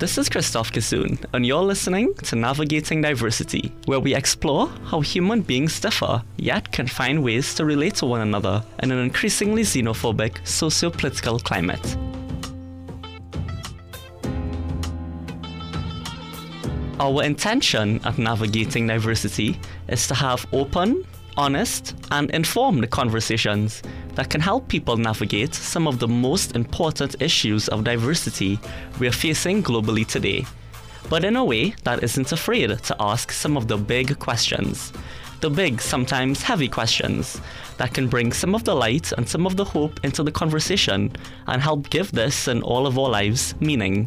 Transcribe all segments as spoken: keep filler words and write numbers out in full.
This is Christoph Kissoon, and you're listening to Navigating Diversity, where we explore how human beings differ, yet can find ways to relate to one another in an increasingly xenophobic socio-political climate. Our intention at Navigating Diversity is to have open, honest, and informed conversations that can help people navigate some of the most important issues of diversity we are facing globally today, but in a way that isn't afraid to ask some of the big questions, the big, sometimes heavy questions that can bring some of the light and some of the hope into the conversation and help give this and all of our lives meaning.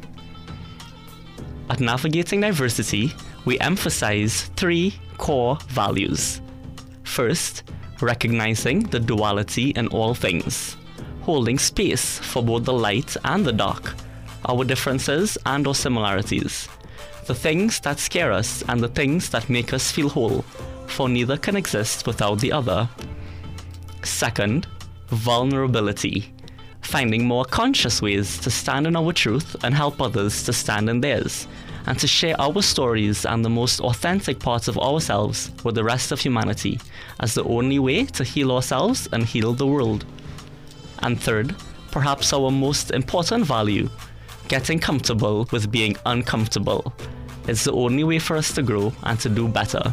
At Navigating Diversity, we emphasize three core values. First, recognizing the duality in all things, holding space for both the light and the dark, our differences and our similarities, the things that scare us and the things that make us feel whole, for neither can exist without the other. Second, vulnerability, finding more conscious ways to stand in our truth and help others to stand in theirs, and to share our stories and the most authentic parts of ourselves with the rest of humanity as the only way to heal ourselves and heal the world. And third, perhaps our most important value, getting comfortable with being uncomfortable. It's the only way for us to grow and to do better.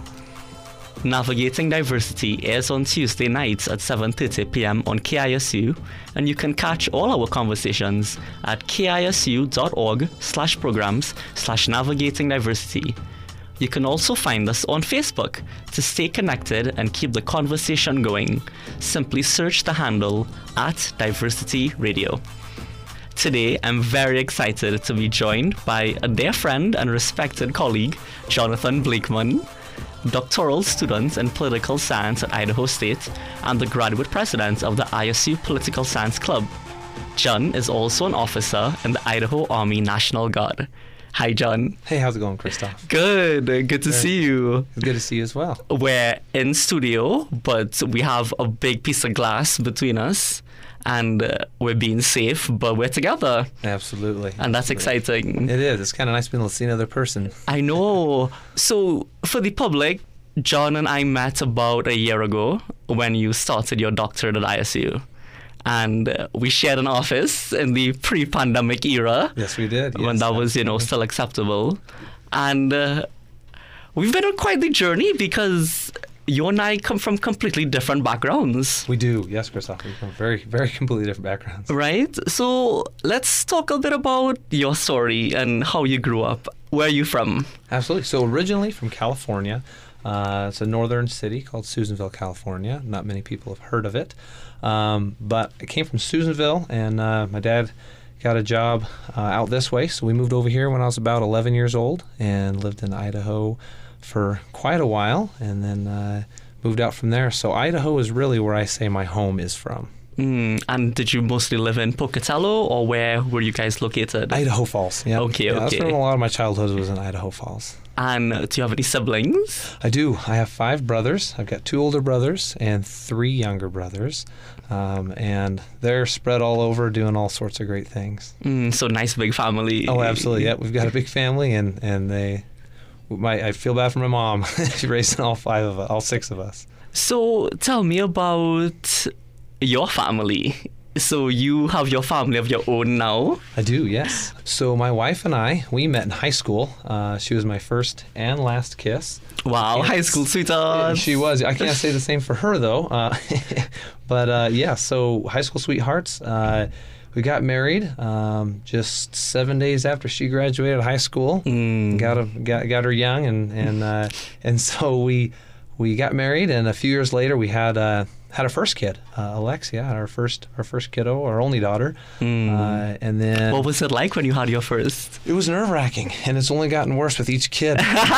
Navigating Diversity airs on Tuesday nights at seven thirty p.m. on K I S U, and you can catch all our conversations at kisu.org slash programs slash navigating diversity. You can also find us on Facebook to stay connected and keep the conversation going. Simply search the handle at Diversity Radio. Today, I'm very excited to be joined by a dear friend and respected colleague, Jonathan Blakeman, doctoral student in political science at Idaho State and the graduate president of the I S U Political Science Club. John is also an officer in the Idaho Army National Guard. Hi, John. Hey, how's it going, Christoph? Good. Good to Good. see you. It's good to see you as well. We're in studio, but we have a big piece of glass between us, and uh, we're being safe, but we're together. Absolutely. And that's Absolutely. exciting. It is. It's kind of nice being able to see another person. I know. So, for the public, John and I met about a year ago when you started your doctorate at I S U. And uh, we shared an office in the pre-pandemic era. Yes, we did. When yes, that was, you know, still acceptable. And uh, we've been on quite the journey because you and I come from completely different backgrounds. We do. Yes, Christoph. We come from very, very completely different backgrounds. Right? So let's talk a bit about your story and how you grew up. Where are you from? Absolutely. So originally from California. Uh, it's a northern city called Susanville, California. Not many people have heard of it. Um, but I came from Susanville, and uh, my dad got a job uh, out this way. So we moved over here when I was about eleven years old and lived in Idaho for quite a while, and then uh, moved out from there. So Idaho is really where I say my home is from. Mm, and did you mostly live in Pocatello, or where were you guys located? Idaho Falls. Yeah. Okay, yeah, okay. That's where a lot of my childhood was, in Idaho Falls. And uh, do you have any siblings? I do. I have five brothers. I've got two older brothers and three younger brothers. Um, and they're spread all over doing all sorts of great things. Mm, so nice big family. Oh, absolutely. Yeah, we've got a big family, and, and they... My, I feel bad for my mom. She's raising all five of us, all six of us. So tell me about your family. So you have your family of your own now? I do, yes. So my wife and I, we met in high school. Uh, she was my first and last kiss. Wow, Yes. high school sweetheart. She was. I can't say the same for her, though. Uh, but uh, yeah, so high school sweethearts. Uh, we got married um, just seven days after she graduated high school. Mm. Got, a, got got her young, and and uh, and so we we got married, and a few years later we had uh, had our first kid, uh, Alexia, our first our first kiddo, our only daughter. Mm. Uh, and then What was it like when you had your first? it was nerve wracking, and it's only gotten worse with each kid.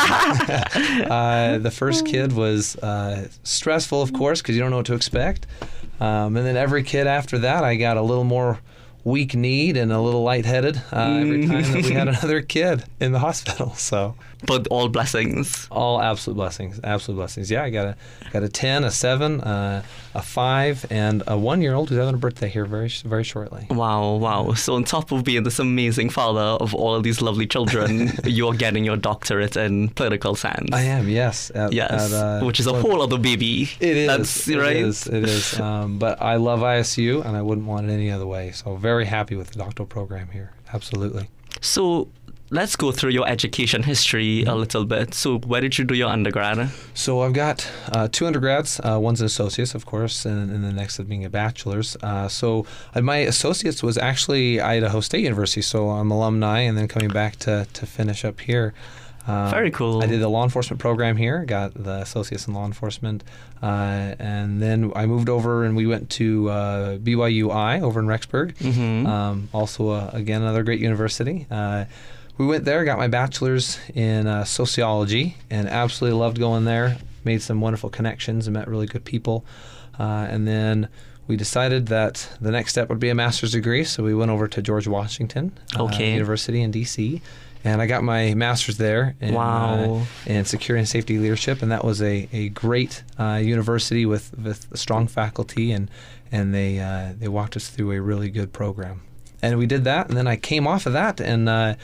uh, the first kid was uh, stressful, of course, because you don't know what to expect. Um, and then every kid after that, I got a little more weak-kneed and a little lightheaded uh, every time that we had another kid in the hospital. So, but all blessings. All absolute blessings, absolute blessings. Yeah, I got a got a ten, a seven, uh, a five, and a one-year-old who's having a birthday here very very shortly. Wow, wow! So on top of being this amazing father of all of these lovely children, you're getting your doctorate in political science. I am, yes. At, yes, at, uh, which is a whole other baby. It is. That's it right. Is, it is. Um, but I love I S U, and I wouldn't want it any other way. So very happy with the doctoral program here. Absolutely. So let's go through your education history a little bit. So where did you do your undergrad? So I've got uh, two undergrads. Uh, one's an associate's, of course, and, and the next is being a bachelor's. Uh, so uh, my associate's was actually Idaho State University, so I'm alumni, and then coming back to, to finish up here. Um, Very cool. I did the law enforcement program here, got the associates in law enforcement, uh, and then I moved over and we went to uh, B Y U I over in Rexburg. Mm-hmm. Um, also, uh, again, another great university. Uh, we went there, got my bachelor's in uh, sociology, and absolutely loved going there. Made some wonderful connections and met really good people. Uh, and then we decided that the next step would be a master's degree, so we went over to George Washington okay. uh, University in D C, and I got my master's there in, wow. uh, in security and safety leadership, and that was a, a great uh, university with, with strong faculty, and and they uh, they walked us through a really good program. And we did that, and then I came off of that and uh,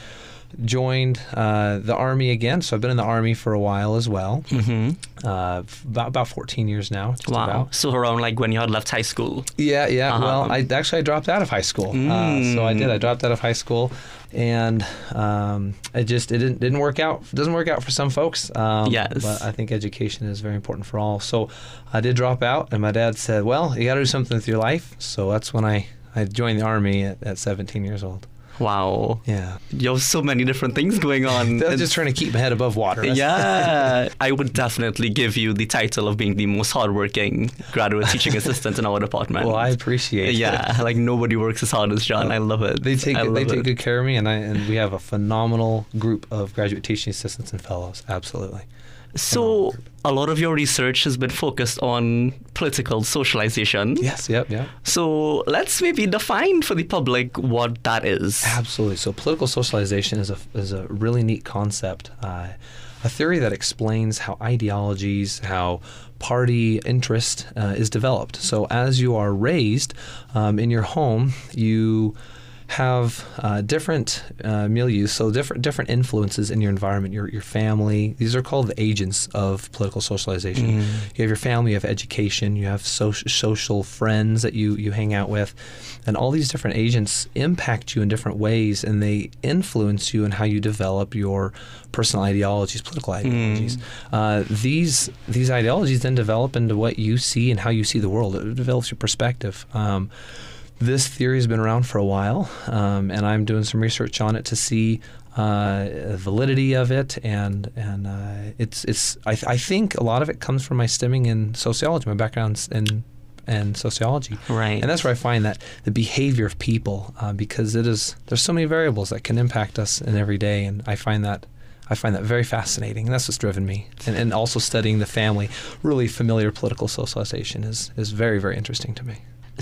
joined uh, the Army again. So I've been in the Army for a while as well. Mm-hmm. Uh, about about fourteen years now. Just wow. About. So around like when you had left high school. Yeah, yeah. Uh-huh. Well, I actually I dropped out of high school. Mm. Uh, so I did. I dropped out of high school, and um, it just it didn't didn't work out. It doesn't work out for some folks. Um, yes. But I think education is very important for all. So I did drop out, and my dad said, "Well, you got to do something with your life." So that's when I I joined the Army at, at seventeen years old. Wow. Yeah. You have so many different things going on. I was just trying to keep my head above water. That's yeah. I would definitely give you the title of being the most hardworking graduate teaching assistant in our department. Well, I appreciate yeah, it. Yeah, like nobody works as hard as John. Uh, I love it. They take I they take it. good care of me, and I and we have a phenomenal group of graduate teaching assistants and fellows. Absolutely. So a lot of your research has been focused on political socialization. Yes, yep, yep. So let's maybe define for the public what that is. Absolutely. So political socialization is a is a really neat concept, uh, a theory that explains how ideologies, how party interest uh, is developed. So as you are raised um, in your home, you have uh, different uh, milieux, so different different influences in your environment, your your family. These are called the agents of political socialization. Mm. You have your family, you have education, you have social social friends that you, you hang out with, and all these different agents impact you in different ways, and they influence you in how you develop your personal ideologies, political ideologies. Mm. Uh, these these ideologies then develop into what you see and how you see the world. It develops your perspective. Um, This theory has been around for a while, um, and I'm doing some research on it to see uh, validity of it, and and uh, it's it's. I, th- I think a lot of it comes from my stemming in sociology, my background's in in sociology, right? And that's where I find that the behavior of people, uh, because it is there's so many variables that can impact us in every day, and I find that. I find that very fascinating, and that's what's driven me. And, and also studying the family, really familiar political socialization is is very very interesting to me.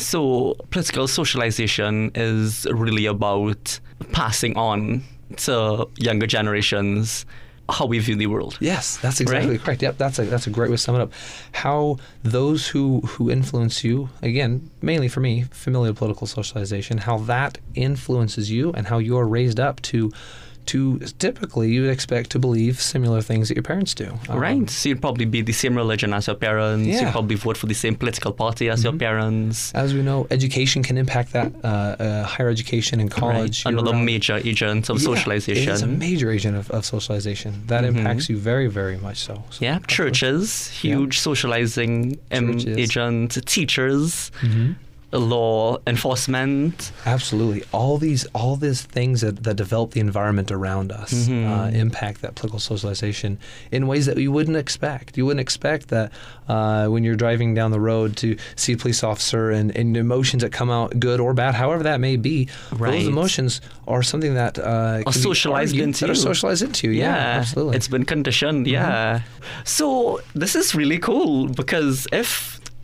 So political socialization is really about passing on to younger generations how we view the world. Yes, that's exactly right? correct. Yep, that's a that's a great way to sum it up. How those who, who influence you, again, mainly for me, familial political socialization, how that influences you and how you are raised up to to typically you would expect to believe similar things that your parents do. Um, right. So you'd probably be the same religion as your parents. Yeah. You'd probably vote for the same political party as mm-hmm. your parents. As we know, education can impact that. Uh, uh, higher education in college. Right. Another around, major agent of yeah, socialization. It is a major agent of, of socialization. That mm-hmm. impacts you very, very much so. so yeah. Churches, huge yeah. socializing um, agent. Teachers. Mm-hmm. Law enforcement. Absolutely. All these all these things that, that develop the environment around us mm-hmm. uh, impact that political socialization in ways that you wouldn't expect. You wouldn't expect that uh, when you're driving down the road to see a police officer and, and emotions that come out good or bad, however that may be, right. those emotions are something that uh, are socialized argued, into that you. are socialized into you. Yeah, yeah, absolutely. It's been conditioned, mm-hmm. yeah. So this is really cool because if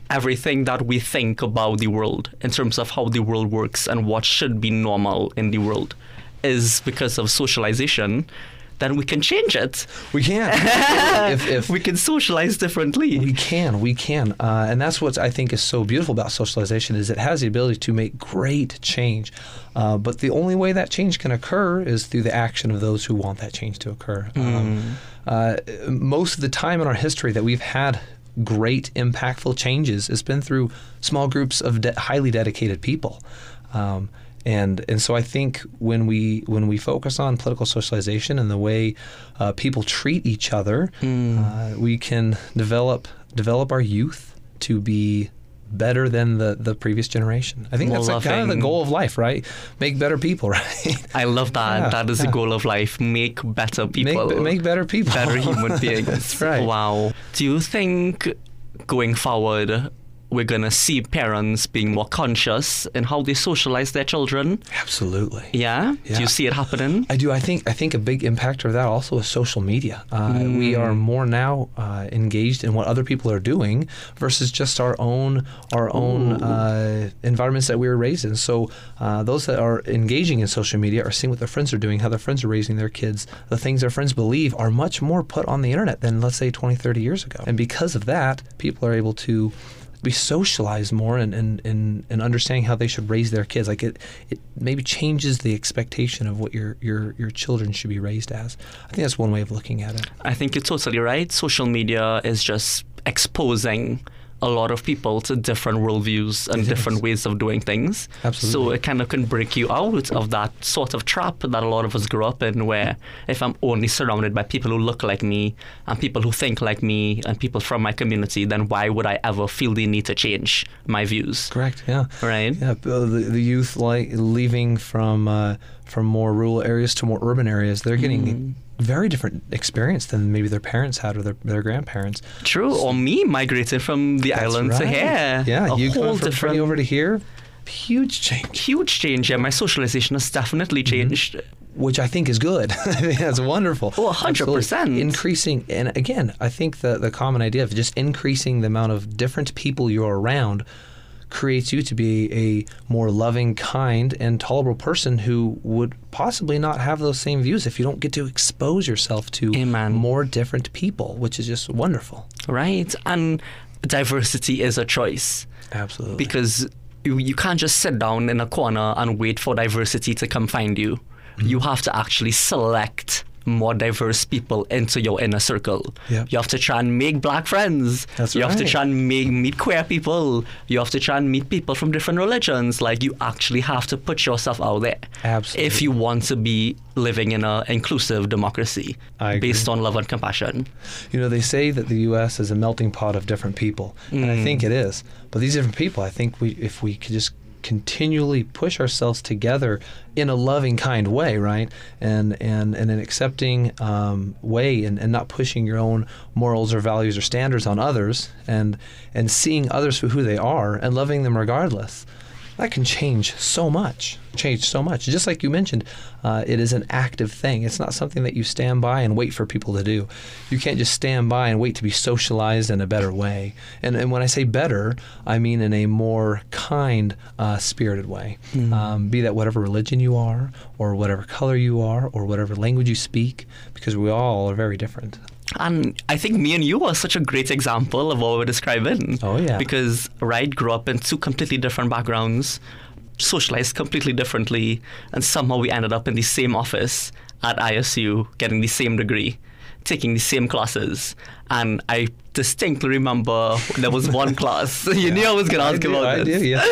everything that we think about the world in terms of how the world works and what should be normal in the world is because of socialization, then we can change it. We can. if, if we can socialize differently. We can. We can. Uh, and that's what I think is so beautiful about socialization is it has the ability to make great change. Uh, but the only way that change can occur is through the action of those who want that change to occur. Mm. Um, uh, most of the time in our history that we've had great, impactful changes has been through small groups of de- highly dedicated people. Um, And and so I think when we when we focus on political socialization and the way uh, people treat each other, mm. uh, we can develop develop our youth to be better than the, the previous generation. I think More that's like kind of the goal of life, right? Make better people, right? I love that. Yeah, that is yeah. the goal of life. Make better people. Make, make better people. Better human beings. That's right. Wow. Do you think going forward we're going to see parents being more conscious in how they socialize their children? Absolutely. Yeah? Yeah. Do you see it happening? I do. I think I think a big impactor of that also is social media. Uh, Mm. We are more now uh, engaged in what other people are doing versus just our own our own uh, environments that we were raised in. So uh, those that are engaging in social media are seeing what their friends are doing, how their friends are raising their kids. The things their friends believe are much more put on the internet than, let's say, twenty, thirty years ago. And because of that, people are able to be socialized more and, and, and, and understanding how they should raise their kids. Like it, it maybe changes the expectation of what your, your, your children should be raised as. I think that's one way of looking at it. I think you're totally right. Social media is just exposing a lot of people to different worldviews and It different is. ways of doing things. Absolutely. So it kind of can break you out of that sort of trap that a lot of us grew up in, where if I'm only surrounded by people who look like me and people who think like me and people from my community, then why would I ever feel the need to change my views? Correct. Yeah. Right? Yeah. uh, The, the youth like leaving from uh, from more rural areas to more urban areas, they're getting Mm. very different experience than maybe their parents had or their, their grandparents. True. Or me migrating from the That's island to right. here. Yeah. A you whole going from different Trinity over to here, huge change. huge change. Yeah, my socialization has definitely changed. Which I think is good. I think that's wonderful. Oh, one hundred percent. Absolutely. Increasing, and again, I think the, the common idea of just increasing the amount of different people you're around creates you to be a more loving, kind, and tolerable person who would possibly not have those same views if you don't get to expose yourself to Amen. more different people, which is just wonderful. Right? And diversity is a choice. Absolutely. Because you, you can't just sit down in a corner and wait for diversity to come find you. Mm-hmm. You have to actually select more diverse people into your inner circle. Yep. You have to try and make black friends. That's you have to right. try and make, meet queer people. You have to try and meet people from different religions. Like, you actually have to put yourself out there. Absolutely. If you want to be living in an inclusive democracy I agree. based on love and compassion. You know, they say that the U S is a melting pot of different people, and I Mm. think it is. But these different people, I think we, if we could just continually push ourselves together in a loving, kind way, right, and and in an accepting um, way, and, and not pushing your own morals or values or standards on others, and and seeing others for who they are and loving them regardless. That can change so much, change so much. Just like you mentioned, uh, it is an active thing. It's not something that you stand by and wait for people to do. You can't just stand by and wait to be socialized in a better way. And, and when I say better, I mean in a more kind, uh, spirited way. Mm. Um, be that whatever religion you are, or whatever color you are, or whatever language you speak, because we all are very different. And I think me and you are such a great example of what we're describing. Oh, yeah. Because, right, grew up in two completely different backgrounds, socialized completely differently, and somehow we ended up in the same office at I S U, getting the same degree, taking the same classes. And I distinctly remember there was one class. You knew I was going to ask I do, about I this. do, yes,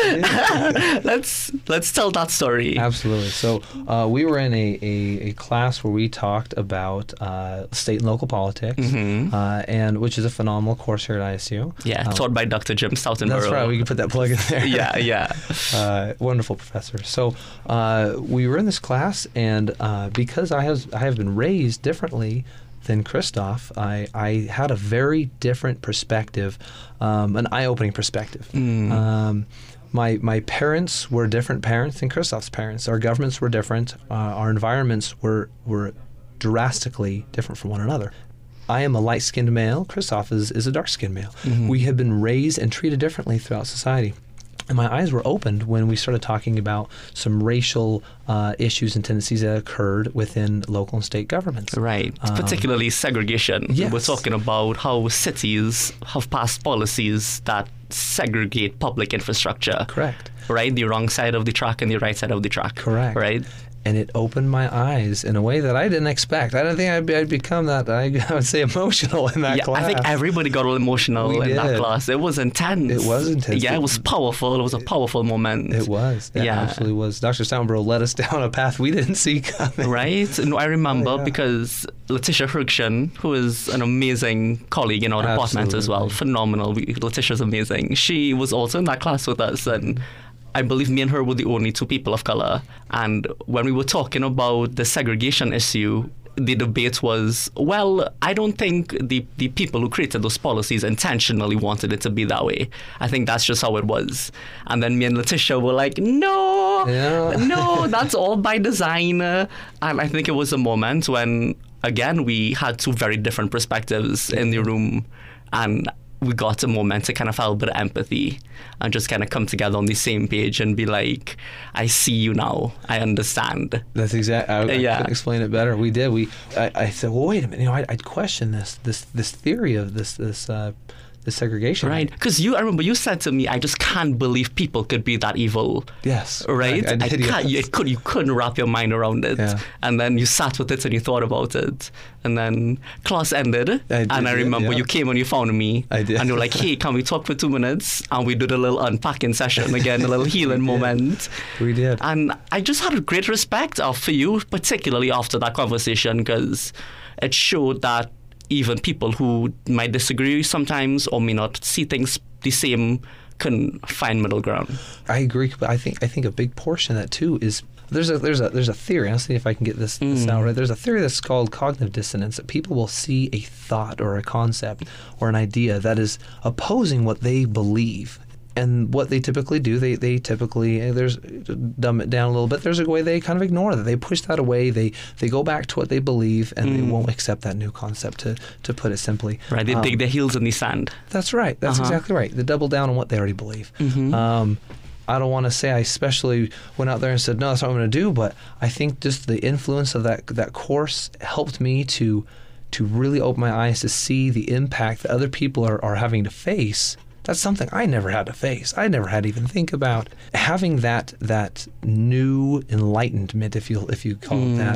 I do. let's let's tell that story. Absolutely. So uh, we were in a, a, a class where we talked about uh, state and local politics, Mhm. uh, and which is a phenomenal course here at I S U. Yeah, Um, taught by Doctor Jim Stoutenborough. That's right. We can put that plug in there. yeah, yeah. Uh, wonderful professor. So uh, we were in this class, and uh, because I have I have been raised differently than Christoph, I, I had a very different perspective, um, an eye-opening perspective. Mm. Um, my my parents were different parents than Christoph's parents. Our governments were different. Uh, our environments were were drastically different from one another. I am a light-skinned male. Christoph is, is a dark-skinned male. Mm-hmm. We have been raised and treated differently throughout society. And my eyes were opened when we started talking about some racial uh, issues and tendencies that occurred within local and state governments. Right, Um, particularly segregation. yes. We're talking about how cities have passed policies that segregate public infrastructure. Correct. Right, the wrong side of the track and the right side of the track. Correct. Right. And it opened my eyes in a way that I didn't expect. I didn't think I'd, be, I'd become that, I, I would say, emotional in that Yeah, class. I think everybody got a little emotional We in that did. class. It was intense. It was intense. Yeah, it was powerful. It was a powerful moment. It was. It Yeah. absolutely was. Doctor Stoutenborough led us down a path we didn't see coming. Right? And I remember Oh, yeah. because Letitia Hergshen, who is an amazing colleague in our department as well, Absolutely. phenomenal. We, Letitia's amazing. She was also in that class with us, and I believe me and her were the only two people of color. And when we were talking about the segregation issue, the debate was, well, I don't think the, the people who created those policies intentionally wanted it to be that way. I think that's just how it was. And then me and Letitia were like, no, Yeah. no, that's all by design. And I think it was a moment when, again, we had two very different perspectives in the room, and we got a moment to kind of have a bit of empathy and just kind of come together on the same page and be like, I see you now. I understand. That's exactly. I, I Yeah. couldn't explain it better. We did. We. I, I said, well, wait a minute. You know, I, I'd question this, this, this theory of this, this, uh, this segregation. Right. Because you, I remember you said to me, I just can't believe people could be that evil. Yes. Right? I, I did, can't, yes. you, it could, you couldn't wrap your mind around it. Yeah. And then you sat with it and you thought about it. And then class ended. I did, and I remember yeah. you came and you found me. I did. And you were like, hey, can we talk for two minutes? And we did a little unpacking session again, a little healing moment. We did. And I just had a great respect uh, for you, particularly after that conversation, because it showed that even people who might disagree sometimes or may not see things the same can find middle ground. I agree, but I think I think a big portion of that too is there's a there's a there's a theory. I'll see if I can get this, this Mm. out right. There's a theory that's called cognitive dissonance, that people will see a thought or a concept or an idea that is opposing what they believe. And what they typically do, they, they typically, eh, there's, dumb it down a little bit, there's a way they kind of ignore that. They push that away, they they go back to what they believe, and Mm. they won't accept that new concept, to, to put it simply. Right? They Um, dig their heels in the sand. That's right. That's Uh-huh. exactly right. They double down on what they already believe. Mhm. Um, I don't want to say I especially went out there and said, no, that's what I'm going to do, but I think just the influence of that that course helped me to to really open my eyes to see the impact that other people are, are having to face. That's something I never had to face. I never had to even think about. Having that that new enlightenment, if you if you call it that,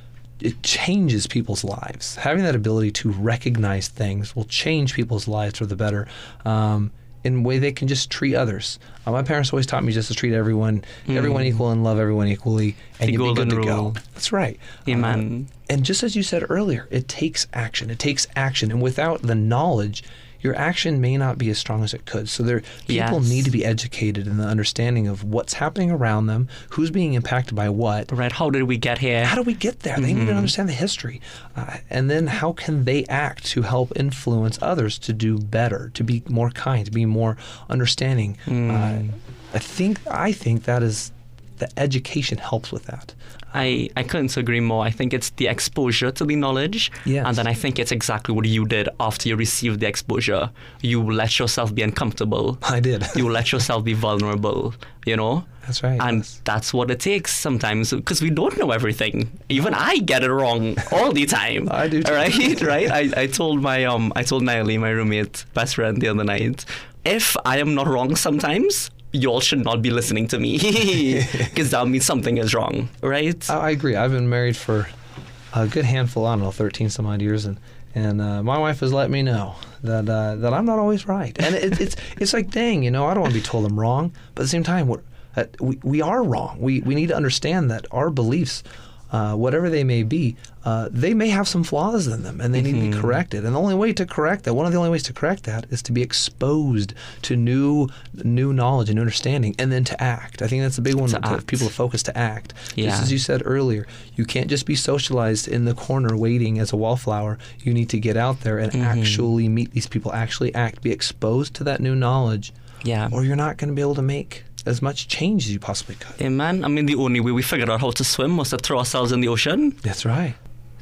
it changes people's lives. Having that ability to recognize things will change people's lives for the better, um, in a way they can just treat others. Uh, my parents always taught me just to treat everyone, Mm. everyone equal, and love everyone equally, and The you'd be golden good to rule. go. That's right. Amen. Uh, and just as you said earlier, it takes action. It takes action, and without the knowledge, your action may not be as strong as it could. So there, people Yes. need to be educated in the understanding of what's happening around them, who's being impacted by what. Right? How did we get here? How do we get there? They need to understand the history. Uh, and then how can they act to help influence others to do better, to be more kind, to be more understanding? Uh, I think I think that is, the education helps with that. I, I couldn't agree more. I think it's the exposure to the knowledge. Yes. And then I think it's exactly what you did after you received the exposure. You let yourself be uncomfortable. I did. You let yourself be vulnerable, you know? That's right. And yes. that's what it takes sometimes, because we don't know everything. Even I get it wrong all the time. I do too. Right? Right? I, I told my um I told Nayeli, my roommate, best friend, the other night, if I am not wrong sometimes, you all should not be listening to me, because that means something is wrong, right? I, I agree. I've been married for a good handful, I don't know, thirteen some odd years, and and uh, my wife has let me know that uh, that I'm not always right. And it, it's it's like, dang, you know, I don't want to be told I'm wrong, but at the same time, we're, uh, we we are wrong. We we need to understand that our beliefs, uh, whatever they may be, uh, they may have some flaws in them, and they need to be corrected. And the only way to correct that, one of the only ways to correct that, is to be exposed to new new knowledge and new understanding, and then to act. I think that's the big one, To to act. people to focus, to act. Yeah. Just as you said earlier, you can't just be socialized in the corner waiting as a wallflower. You need to get out there and actually meet these people, actually act, be exposed to that new knowledge, Yeah. or you're not going to be able to make as much change as you possibly could. Amen. I mean, the only way we figured out how to swim was to throw ourselves in the ocean. That's right.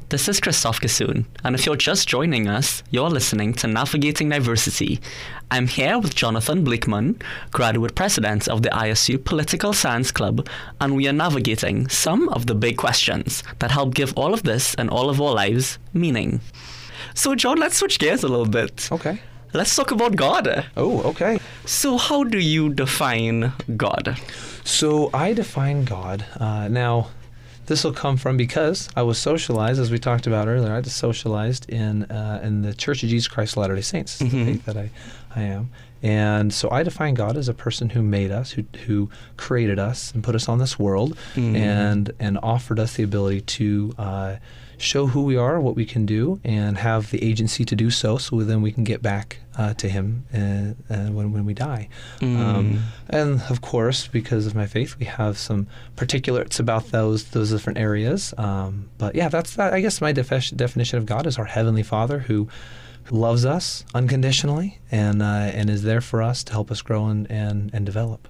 This is Christoph Kissoon, and if you're just joining us, you're listening to Navigating Diversity. I'm here with Jonathan Blakeman, graduate president of the I S U Political Science Club, and we are navigating some of the big questions that help give all of this and all of our lives meaning. So, John, let's switch gears a little bit. Okay. Let's talk about God. Oh, okay. So, how do you define God? So, I define God. Uh, now, this will come from because I was socialized, as we talked about earlier. I was socialized in uh, in the Church of Jesus Christ of Latter-day Saints, mm-hmm. the faith that I, I am. And so I define God as a person who made us, who who created us and put us on this world, mm-hmm. and and offered us the ability to uh, show who we are, what we can do, and have the agency to do so, so then we can get back uh, to Him uh, uh, when when we die. Mm. Um, and of course, because of my faith, we have some particulars about those those different areas. Um, but yeah, that's that. I guess my defi- definition of God is our Heavenly Father who, who loves us unconditionally and uh, and is there for us to help us grow and and, and develop.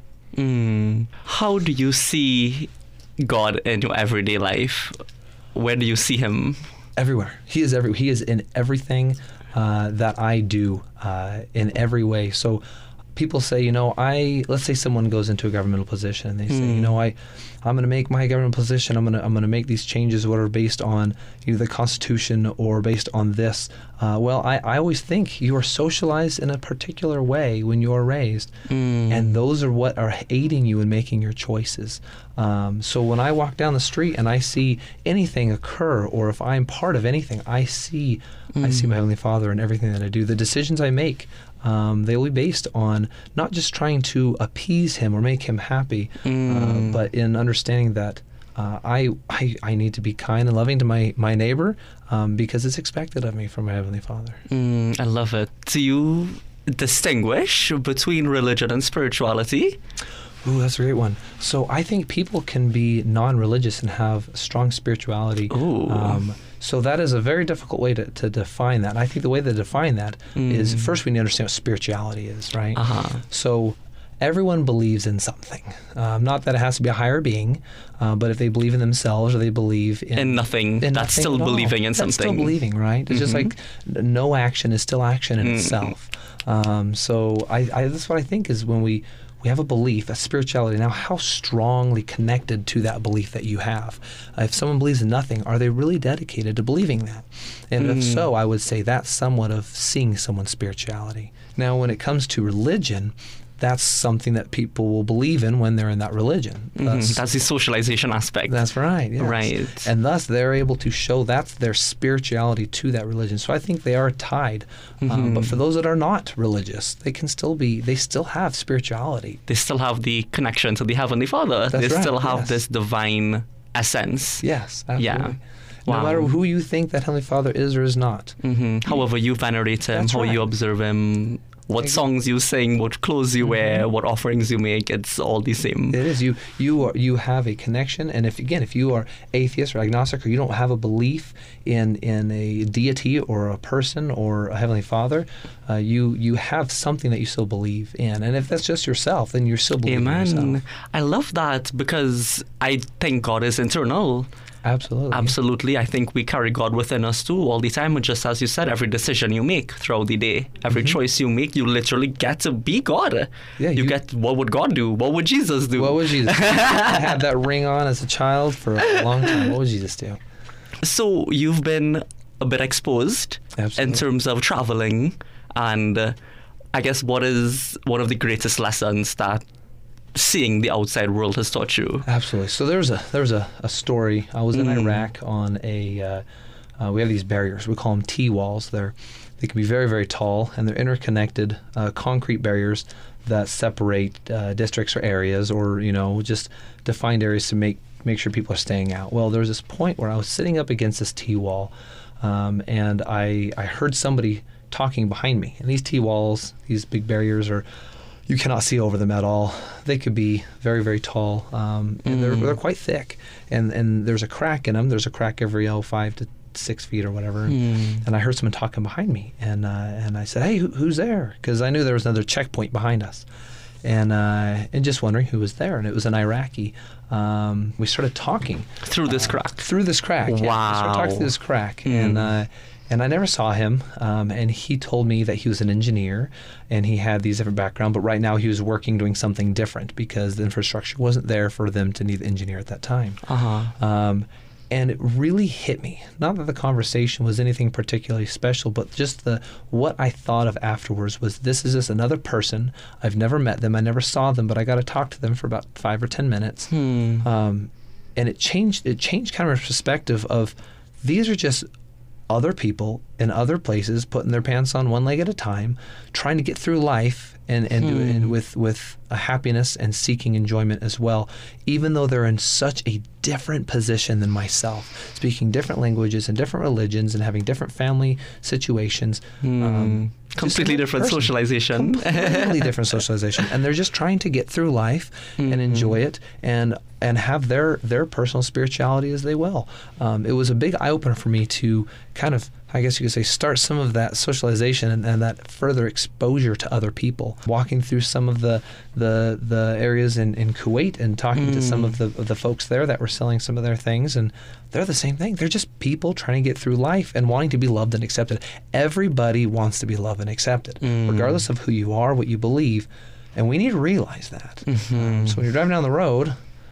Mm. How do you see God in your everyday life? Where do you see Him? Everywhere. He is every. He is in everything uh, that I do, uh, in every way. So people say, you know, I let's say someone goes into a governmental position and they say, mm. you know, I, I'm going to make my government position. I'm going to I'm going to make these changes that are based on either the Constitution or based on this. Uh, well, I, I always think you are socialized in a particular way when you are raised, mm. and those are what are aiding you in making your choices. Um, so when I walk down the street and I see anything occur, or if I'm part of anything, I see mm. I see my Heavenly Father in everything that I do. The decisions I make, um, they will be based on not just trying to appease Him or make Him happy, mm. uh, but in understanding that uh, I, I I need to be kind and loving to my, my neighbor um, because it's expected of me from my Heavenly Father. Mm, I love it. Do you distinguish between religion and spirituality? Ooh, that's a great one. So I think people can be non-religious and have strong spirituality. Ooh. Um, so that is a very difficult way to, to define that. And I think the way to define that mm. is first we need to understand what spirituality is, right? Uh-huh. So everyone believes in something. Um, not that it has to be a higher being, uh, but if they believe in themselves or they believe in, in nothing, in that's nothing still believing in that's something. That's still believing, right? It's mm-hmm. just like no action is still action in mm. itself. Um, so I, I, that's what I think is when we We have a belief, a spirituality. Now, how strongly connected to that belief that you have? Uh, if someone believes in nothing, are they really dedicated to believing that? And mm. if so, I would say that's somewhat of seeing someone's spirituality. Now, when it comes to religion, that's something that people will believe in when they're in that religion. Mm-hmm. Thus, that's the socialization aspect. That's right. Yes. Right. And thus, they're able to show that's their spirituality to that religion. So I think they are tied. Mm-hmm. Um, but for those that are not religious, they can still be, they still have spirituality. They still have the connection to the Heavenly Father. That's they right, still have yes. this divine essence. Yes, absolutely. Yeah. No Wow. matter who you think that Heavenly Father is or is not. Mm-hmm. However you venerate Him, That's how right. you observe Him, what songs you sing, what clothes you wear, mm-hmm. what offerings you make, it's all the same. It is. You you are you have a connection, and if again, if you are atheist or agnostic, or you don't have a belief in in a deity or a person or a Heavenly Father, uh, you you have something that you still believe in. And if that's just yourself, then you're still believing Amen. in yourself. I love that because I think God is eternal. Absolutely. Absolutely. I think we carry God within us too all the time. And just as you said, every decision you make throughout the day, every mm-hmm. choice you make, you literally get to be God. Yeah, you, you get, what would God do? What would Jesus do? What would Jesus do? I had that ring on as a child for a long time. What would Jesus do? So you've been a bit exposed Absolutely. in terms of traveling. And uh, I guess what is one of the greatest lessons that seeing the outside world has taught you? Absolutely. So there's a there's a, a story. I was in mm. Iraq on a uh, uh, we have these barriers. We call them T-walls. They're they can be very very tall and they're interconnected uh, concrete barriers that separate uh, districts or areas, or you know just defined areas to make make sure people are staying out. Well, there was this point where I was sitting up against this T-wall, um, and I I heard somebody talking behind me. And these T-walls, these big barriers are. You cannot see over them at all. They could be very, very tall, um, and mm. they're they're quite thick. And and there's a crack in them. There's a crack every oh, five to six feet or whatever. Mm. And I heard someone talking behind me, and uh, and I said, "Hey, who, who's there?" Because I knew there was another checkpoint behind us. and uh, and just wondering who was there, and it was an Iraqi. Um, we started talking Through this uh, crack? Through this crack. Yeah. We started Wow. talking through this crack, Mm. and uh, and I never saw him. Um, and he told me that he was an engineer, and he had these different background. But right now he was working doing something different because the infrastructure wasn't there for them to need an engineer at that time. Uh-huh. Um, and it really hit me. Not that the conversation was anything particularly special, but just the what I thought of afterwards was, this is just another person. I've never met them. I never saw them, but I got to talk to them for about five or ten minutes. Hmm. Um, and it changed. It changed kind of a perspective of, these are just other people in other places putting their pants on one leg at a time, trying to get through life and, and do it with, with a happiness and seeking enjoyment as well, even though they're in such a different position than myself, speaking different languages and different religions and having different family situations. Hmm. Um, Completely different person. socialization. Completely different socialization, and they're just trying to get through life Mm-hmm. and enjoy it, and and have their their personal spirituality as they will. Um, it was a big eye opener for me to kind of, I guess you could say, start some of that socialization and, and that further exposure to other people. Walking through some of the the the areas in, in Kuwait and talking Mm. to some of the of the folks there that were selling some of their things, and they're the same thing. They're just people trying to get through life and wanting to be loved and accepted. Everybody wants to be loved and accepted, Mm. regardless of who you are, what you believe, and we need to realize that. Mm-hmm. Um, so when you're driving down the road,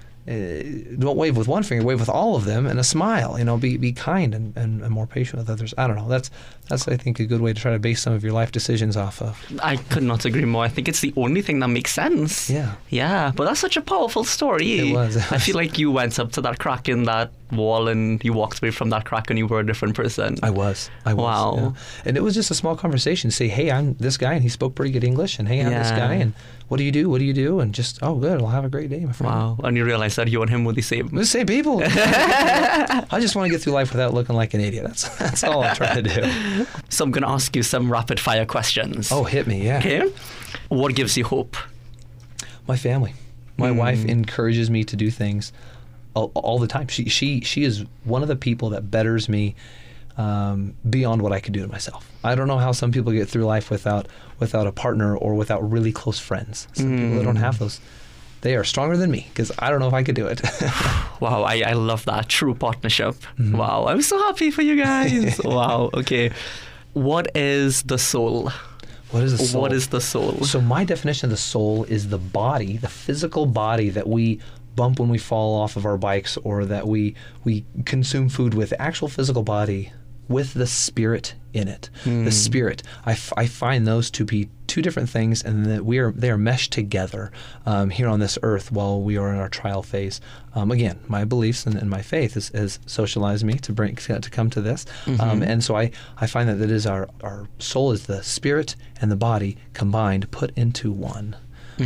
uh, don't wave with one finger, wave with all of them, and a smile. You know, be be kind and, and, and more patient with others. I don't know. That's that's I think a good way to try to base some of your life decisions off of. I could not agree more. I think it's the only thing that makes sense. Yeah. Yeah, but that's such a powerful story. It was. I feel like you went up to that crack in that wall and you walked away from that crack and you were a different person. I was. I was. Wow. Yeah. And it was just a small conversation. Say, hey, I'm this guy, and he spoke pretty good English. And hey, I'm this Yeah. guy, and what do you do? What do you do? And just, oh, good. I'll have a great day, my friend. Wow. And you realized that you and him were the same. We're the same people. I just want to get through life without looking like an idiot. That's that's all I'm trying to do. So I'm going to ask you some rapid fire questions. Oh, hit me, yeah. Okay. What gives you hope? My family. My Mm. wife encourages me to do things all, all the time. She she she is one of the people that betters me um, beyond what I could do to myself. I don't know how some people get through life without without a partner or without really close friends. Some people that don't have those, they are stronger than me, because I don't know if I could do it. Wow, I, I love that. True partnership. Mm-hmm. Wow, I'm so happy for you guys. Wow, okay. What is the soul? What is the soul? What is the soul? So my definition of the soul is the body, the physical body that we bump when we fall off of our bikes, or that we we consume food with. The actual physical body with the spirit in it. Hmm. The spirit. I, f- I find those to be two different things, and that we are they are meshed together um, here on this earth while we are in our trial phase. Um, again, my beliefs and, and my faith has, has socialized me to bring to come to this, Mm-hmm. um, and so I, I find that it is our our soul is the spirit and the body combined, put into one.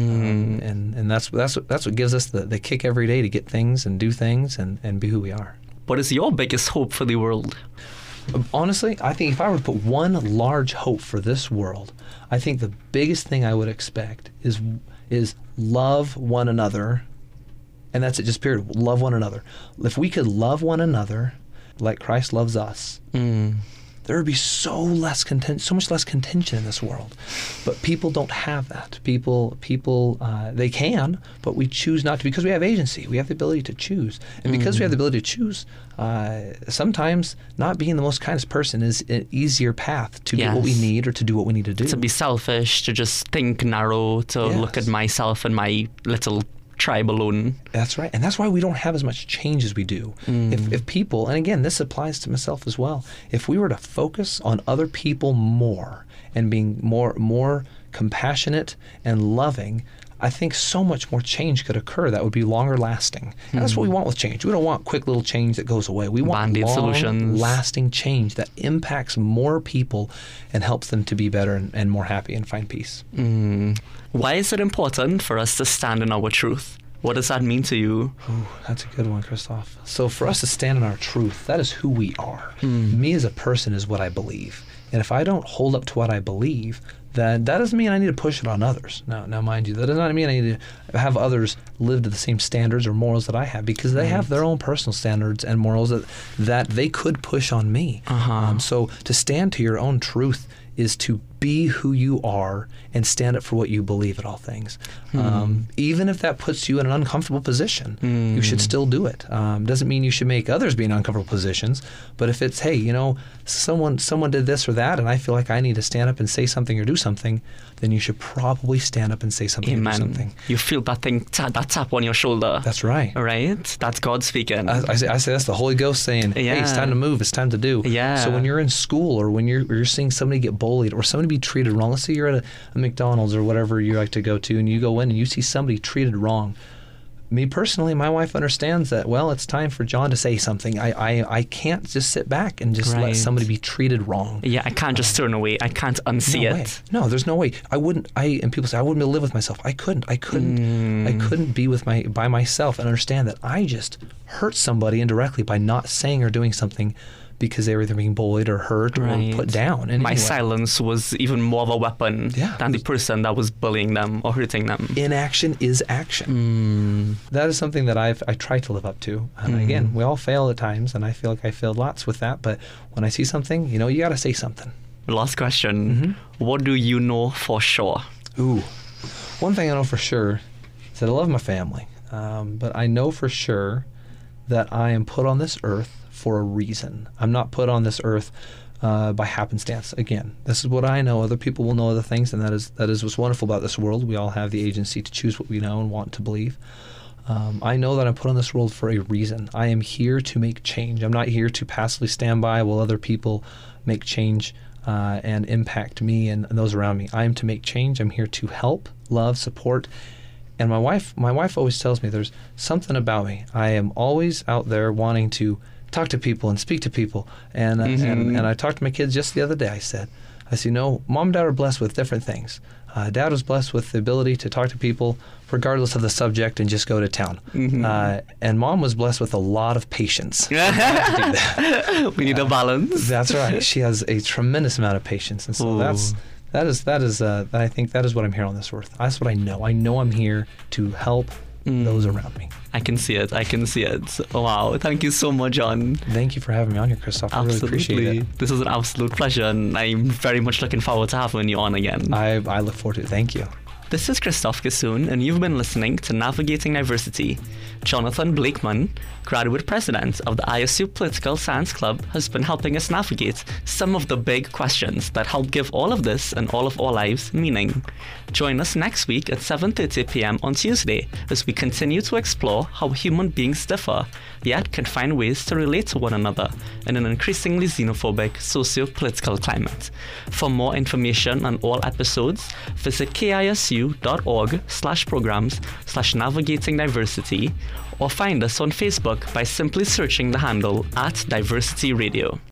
Um, and and that's that's what, that's what gives us the, the kick every day to get things and do things and, and be who we are. What is your biggest hope for the world? Honestly, I think if I were to put one large hope for this world, I think the biggest thing I would expect is is love one another, and that's it. Just period. Love one another. If we could love one another like Christ loves us, Mm. there would be so less content, so much less contention in this world. But people don't have that. People, people, uh, they can, but we choose not to, because we have agency. We have the ability to choose, and because we have the ability to choose, uh, sometimes not being the most kindest person is an easier path to get what we Yes. need or to do what we need to do. To be selfish, to just think narrow, to look at Yes. myself and my little tribe alone. That's right. And that's why we don't have as much change as we do. If, if people, and again, this applies to myself as well, if we were to focus on other people more and being more more compassionate and loving, I think so much more change could occur that would be longer lasting. And that's what we want with change. We don't want quick little change that goes away. We want Band-Aid long solutions. lasting change that impacts more people and helps them to be better and, and more happy and find peace. Mm. Why is it important for us to stand in our truth? What does that mean to you? Ooh, that's a good one, Christoph. So for us to stand in our truth, that is who we are. Me as a person is what I believe. And if I don't hold up to what I believe, then that doesn't mean I need to push it on others. Now, now, mind you, that does not mean I need to have others live to the same standards or morals that I have, because they have their own personal standards and morals that, that they could push on me. Uh-huh. Um, so to stand to your own truth is to be who you are and stand up for what you believe at all things. Mm. Um, even if that puts you in an uncomfortable position, mm. you should still do it. Um, doesn't mean you should make others be in uncomfortable positions, but if it's, hey, you know, someone someone did this or that, and I feel like I need to stand up and say something or do something, then you should probably stand up and say something Amen. or do something. You feel that thing, ta- that tap on your shoulder. That's right. Right? That's God speaking. I, I, say, I say that's the Holy Ghost saying, yeah. hey, it's time to move, it's time to do. Yeah. So when you're in school or when you're, or you're seeing somebody get bullied or somebody be treated wrong, let's say you're at a, a McDonald's or whatever you like to go to, and you go in and you see somebody treated wrong. Me personally, my wife understands that, well, it's time for John to say something. I, I, I can't just sit back and just right. let somebody be treated wrong. Yeah, I can't just turn away. I can't unsee no it. Way. No, there's no way. I wouldn't, I, and people say, I wouldn't be able to live with myself. I couldn't. I couldn't. Mm. I couldn't be with my by myself and understand that I just hurt somebody indirectly by not saying or doing something because they were either being bullied or hurt right. or put down. And my anyway, silence was even more of a weapon yeah. than the person that was bullying them or hurting them. Inaction is action. Mm. That is something that I've I try to live up to. And mm. again, we all fail at times, and I feel like I failed lots with that. But when I see something, you know, you got to say something. Last question. Mm-hmm. What do you know for sure? Ooh. One thing I know for sure is that I love my family. Um, but I know for sure that I am put on this earth for a reason. I'm not put on this earth uh, by happenstance. Again, this is what I know. Other people will know other things, and that is that is what's wonderful about this world. We all have the agency to choose what we know and want to believe. Um, I know that I'm put on this world for a reason. I am here to make change. I'm not here to passively stand by while other people make change uh, and impact me and, and those around me. I am to make change. I'm here to help, love, support. And my wife, my wife always tells me there's something about me. I am always out there wanting to talk to people and speak to people. And, mm-hmm. and and I talked to my kids just the other day. I said, I said, you know, Mom and Dad are blessed with different things. Uh, Dad was blessed with the ability to talk to people regardless of the subject and just go to town. Mm-hmm. Uh, and Mom was blessed with a lot of patience. We need a balance. That's right. She has a tremendous amount of patience. And so Ooh. that's... That is, that is, uh, I think that is what I'm here on this earth. That's what I know. I know I'm here to help mm. those around me. I can see it. I can see it. Wow. Thank you so much, John. Thank you for having me on here, Christoph. I Absolutely. really appreciate it. This is an absolute pleasure, and I'm very much looking forward to having you on again. I, I look forward to it. Thank you. This is Christoph Kissoon, and you've been listening to Navigating Diversity. Jonathan Blakeman, graduate president of the I S U Political Science Club, has been helping us navigate some of the big questions that help give all of this and all of our lives meaning. Join us next week at seven thirty p.m. on Tuesday as we continue to explore how human beings differ, yet can find ways to relate to one another in an increasingly xenophobic socio-political climate. For more information on all episodes, visit kisu.org slash programs slash navigating diversity, or find us on Facebook by simply searching the handle at Diversity Radio.